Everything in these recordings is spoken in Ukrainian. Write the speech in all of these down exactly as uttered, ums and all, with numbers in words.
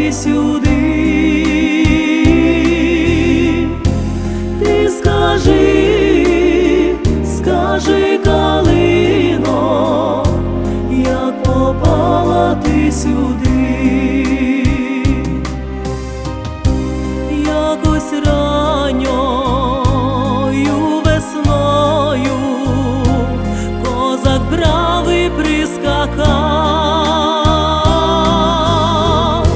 ти сюди. Ти скажи, скажи, калино, як попала ти сюди. Якось ранньою весною козак бравий прискакав,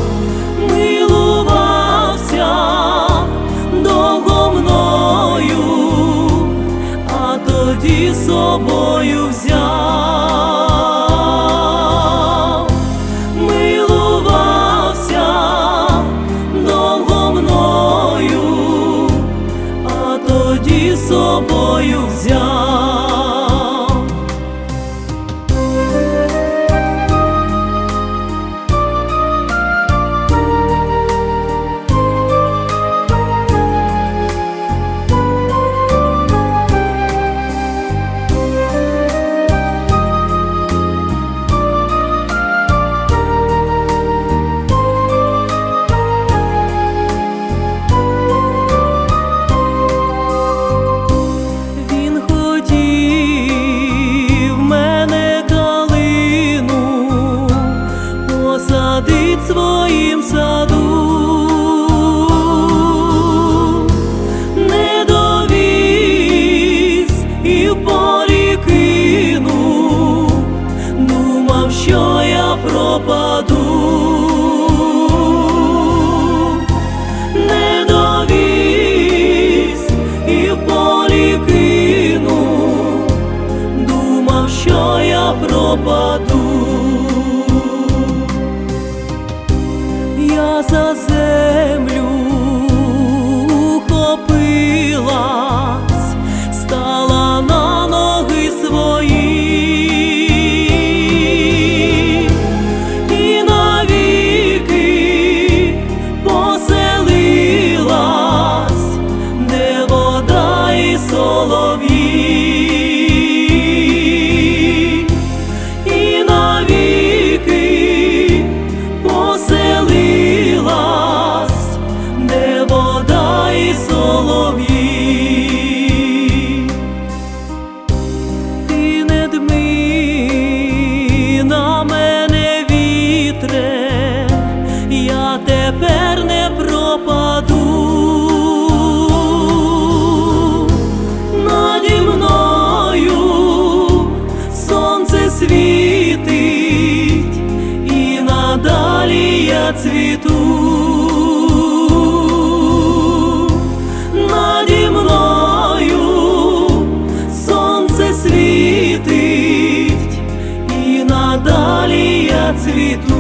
милувався довго мною, а тоді з собою взяв. Милувався довго мною, а тоді з собою взяв. Посадить своїм саду, не довіз і в полі кинув, думав, що я пропаду. Не довіз і в полі кинув, думав, що я пропаду. Я за землю ухопилась, стала на ноги свої і навіки поселилась, де вода і солов'ї. І навіки поселилась, де вода і солов'ї. Ти не дми на мене, вітре, я тепер не пропаду. Наді мною сонце світить, і надалі я цвіту. Наді мною сонце світить, і надалі я цвіту.